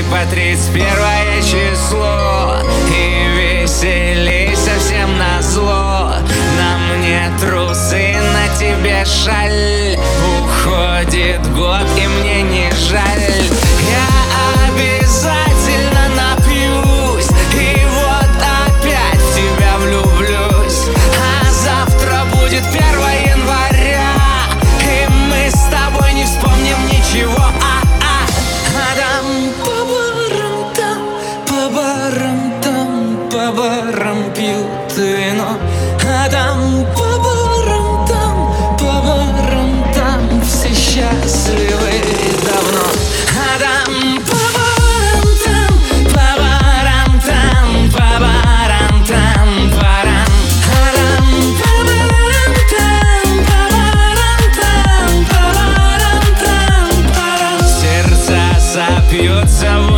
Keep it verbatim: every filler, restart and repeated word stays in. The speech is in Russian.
по тридцать первое число и веселей совсем назло. На мне трусы, на тебе шаль. Уходит год и мне не жаль. Я обязательно напьюсь и вот опять в тебя влюблюсь. А завтра будет первое января, и мы с тобой не вспомним ничего. А-а. А там по барам там, по барам там, по барам пьют вино. А там по барам там, по барам там все счастливы давно. А там по барам там, по барам там, по барам там, барам. А там по барам там, по барам там, по барам там, барам. Сердца сопьются в